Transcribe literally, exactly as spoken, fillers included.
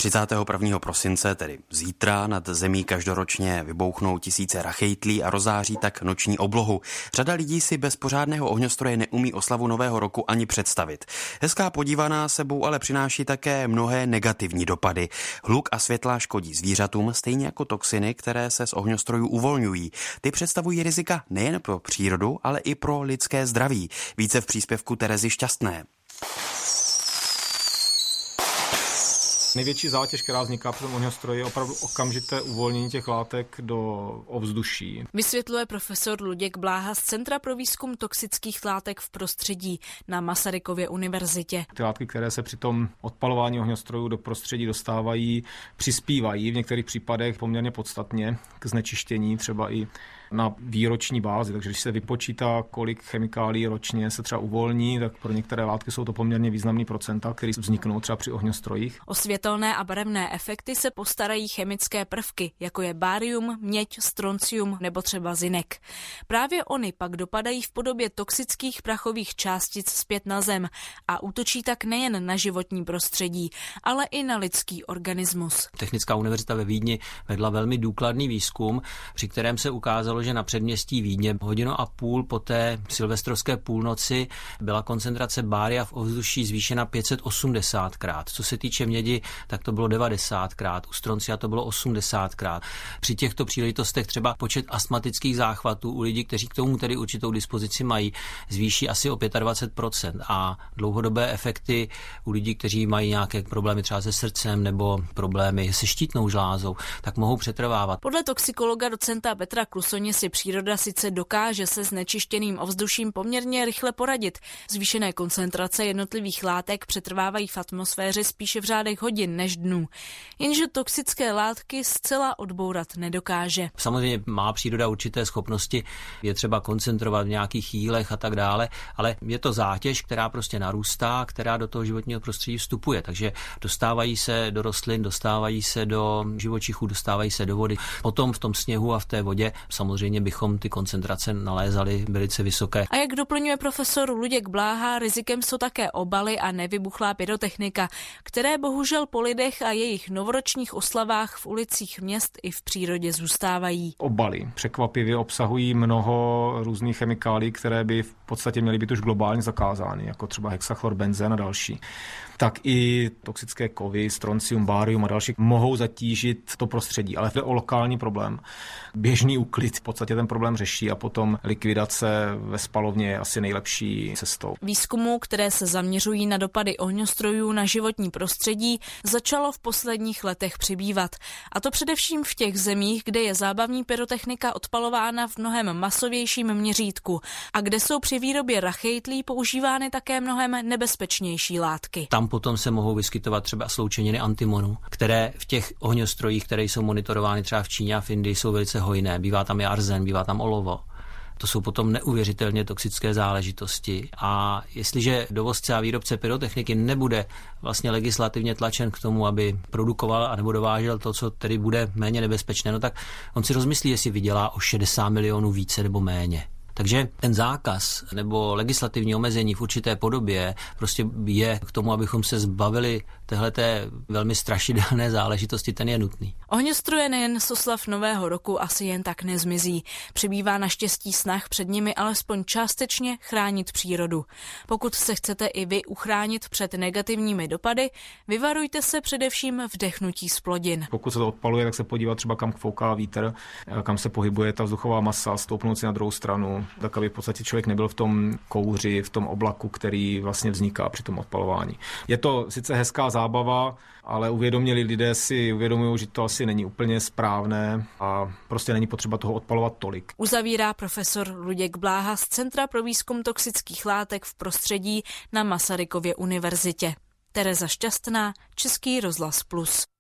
třicátého prvního prosince, tedy zítra, nad zemí každoročně vybouchnou tisíce rachejtlí a rozáří tak noční oblohu. Řada lidí si bez pořádného ohňostroje neumí oslavu Nového roku ani představit. Hezká podívaná sebou ale přináší také mnohé negativní dopady. Hluk a světla škodí zvířatům, stejně jako toxiny, které se z ohňostrojů uvolňují. Ty představují rizika nejen pro přírodu, ale i pro lidské zdraví. Více v příspěvku Terezy Šťastné. Největší zátěž, která vzniká při tom ohňostroji, je opravdu okamžité uvolnění těch látek do ovzduší. Vysvětluje profesor Luděk Bláha z Centra pro výzkum toxických látek v prostředí na Masarykově univerzitě. Ty látky, které se při tom odpalování ohňostrojů do prostředí dostávají, přispívají v některých případech poměrně podstatně k znečištění, třeba i na výroční bázi. Takže když se vypočítá, kolik chemikálií ročně se třeba uvolní, tak pro některé látky jsou to poměrně významný procenta, které vzniknou třeba při ohňostrojích. O světelné a barevné efekty se postarají chemické prvky, jako je bárium, měď, stroncium nebo třeba zinek. Právě ony pak dopadají v podobě toxických prachových částic zpět na zem a útočí tak nejen na životní prostředí, ale i na lidský organismus. Technická univerzita ve Vídni vedla velmi důkladný výzkum, při kterém se ukázalo, že na předměstí Vídně hodinu a půl po té silvestrovské půlnoci byla koncentrace bária v ovzduší zvýšena pět set osmdesát krát. Co se týče mědi, tak to bylo devadesát krát, u stroncia to bylo osmdesát krát. Při těchto příležitostech třeba počet astmatických záchvatů u lidí, kteří k tomu tedy určitou dispozici mají, zvýší asi o dvacet pět procent a dlouhodobé efekty u lidí, kteří mají nějaké problémy třeba se srdcem nebo problémy se štítnou žlázou, tak mohou přetrvávat. Podle toxikologa docenta Petra Klusoně si příroda sice dokáže se znečištěným ovzduším poměrně rychle poradit. Zvýšené koncentrace jednotlivých látek přetrvávají v atmosféře spíše v řádech hodin než dnů. Jenže toxické látky zcela odbourat nedokáže. Samozřejmě má příroda určité schopnosti, je třeba koncentrovat v nějakých jílech a tak dále, ale je to zátěž, která prostě narůstá, která do toho životního prostředí vstupuje. Takže dostávají se do rostlin, dostávají se do živočichů, dostávají se do vody. Potom v tom sněhu a v té vodě samozřejmě bychom ty koncentrace nalézali velice vysoké. A jak doplňuje profesor Luděk Bláha, rizikem jsou také obaly a nevybuchlá pyrotechnika, které bohužel po lidech a jejich novoročních oslavách v ulicích měst i v přírodě zůstávají. Obaly překvapivě obsahují mnoho různých chemikálií, které by v podstatě měly být už globálně zakázány, jako třeba hexachlorbenzen a další. Tak i toxické kovy, stroncium, bárium a další mohou zatížit to prostředí, ale to je o lokální problém. Běžný úklid v podstatě ten problém řeší a potom likvidace ve spalovně je asi nejlepší cestou. Výzkumů, které se zaměřují na dopady ohňostrojů na životní prostředí, začalo v posledních letech přibývat. A to především v těch zemích, kde je zábavní pyrotechnika odpalována v mnohem masovějším měřítku a kde jsou při výrobě rachejtlí používány také mnohem nebezpečnější látky. Tam potom se mohou vyskytovat třeba sloučeniny antimonu, které v těch ohňostrojích, které jsou monitorovány třeba v Číně a v Indii, jsou velice hojné. Bývá tam i arzen, bývá tam olovo. To jsou potom neuvěřitelně toxické záležitosti a jestliže dovozce a výrobce pyrotechniky nebude vlastně legislativně tlačen k tomu, aby produkoval a nebo dovážel to, co tedy bude méně nebezpečné, no tak on si rozmyslí, jestli vydělá o šedesát milionů více nebo méně. Takže ten zákaz nebo legislativní omezení v určité podobě prostě je k tomu, abychom se zbavili téhleté velmi strašidelné záležitosti, ten je nutný. Ohňostroje nejen z oslav Nového roku asi jen tak nezmizí. Přibývá naštěstí snah před nimi alespoň částečně chránit přírodu. Pokud se chcete i vy uchránit před negativními dopady, vyvarujte se především vdechnutí zplodin. Pokud se to odpaluje, tak se podívat třeba kam fouká vítr, kam se pohybuje ta vzduchová masa, stoupnout si na druhou stranu, tak aby v podstatě člověk nebyl v tom kouři, v tom oblaku, který vlastně vzniká při tom odpalování. Je to sice hezká zábava, ale uvědomělí lidé si uvědomují, že to asi není úplně správné a prostě není potřeba toho odpalovat tolik. Uzavírá profesor Luděk Bláha z Centra pro výzkum toxických látek v prostředí na Masarykově univerzitě. Tereza Šťastná, Český rozhlas Plus.